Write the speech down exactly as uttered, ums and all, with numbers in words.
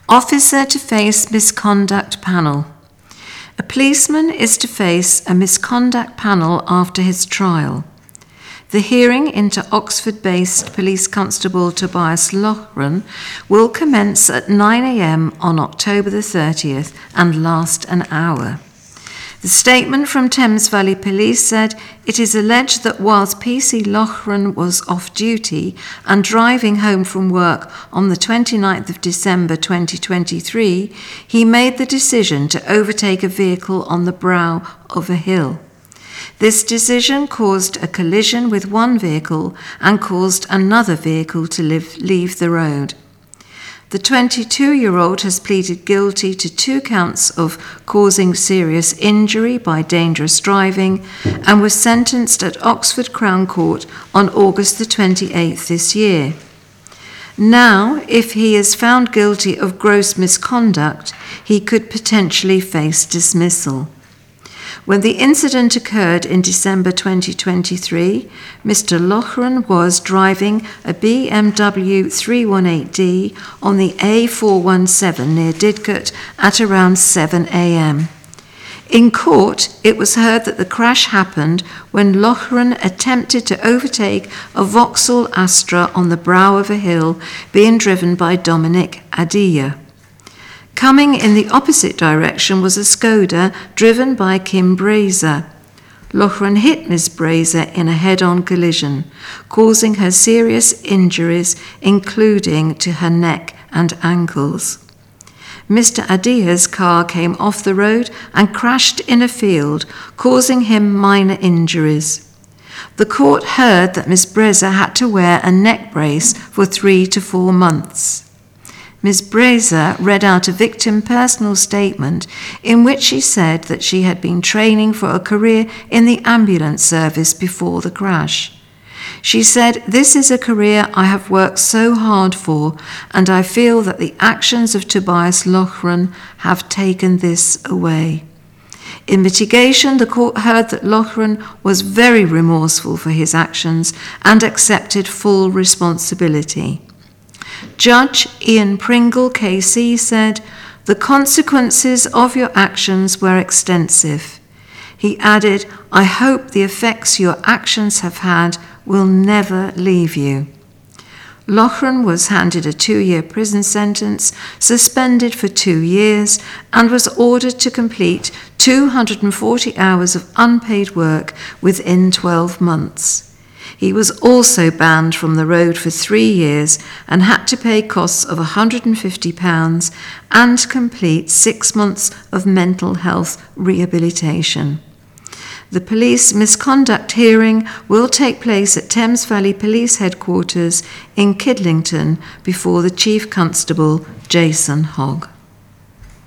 Officer to face misconduct panel. A policeman is to face a misconduct panel after his trial. The hearing into Oxford-based Police Constable Tobias Loughran will commence at nine a m on October the thirtieth and last an hour. The statement from Thames Valley Police said it is alleged that whilst P C Loughran was off duty and driving home from work on the twenty-ninth of December twenty twenty-three, he made the decision to overtake a vehicle on the brow of a hill. This decision caused a collision with one vehicle and caused another vehicle to live, leave the road. The twenty-two-year-old has pleaded guilty to two counts of causing serious injury by dangerous driving and was sentenced at Oxford Crown Court on August the twenty-eighth this year. Now, if he is found guilty of gross misconduct, he could potentially face dismissal. When the incident occurred in December twenty twenty-three, Mister Loughran was driving a B M W three eighteen D on the A four seventeen near Didcot at around seven a m In court, it was heard that the crash happened when Loughran attempted to overtake a Vauxhall Astra on the brow of a hill being driven by Dominic Adilla. Coming in the opposite direction was a Skoda driven by Kim Brazer. Loughran hit Miss Brazer in a head-on collision, causing her serious injuries, including to her neck and ankles. Mister Adilla's car came off the road and crashed in a field, causing him minor injuries. The court heard that Miss Brazer had to wear a neck brace for three to four months. Miz Brazer read out a victim personal statement in which she said that she had been training for a career in the ambulance service before the crash. She said, "This is a career I have worked so hard for, and I feel that the actions of Tobias Loughran have taken this away." In mitigation, the court heard that Loughran was very remorseful for his actions and accepted full responsibility. Judge Ian Pringle, K C, said, "The consequences of your actions were extensive." He added, "I hope the effects your actions have had will never leave you." Loughran was handed a two-year prison sentence, suspended for two years, and was ordered to complete two hundred forty hours of unpaid work within twelve months. He was also banned from the road for three years and had to pay costs of one hundred fifty pounds and complete six months of mental health rehabilitation. The police misconduct hearing will take place at Thames Valley Police Headquarters in Kidlington before the Chief Constable, Jason Hogg.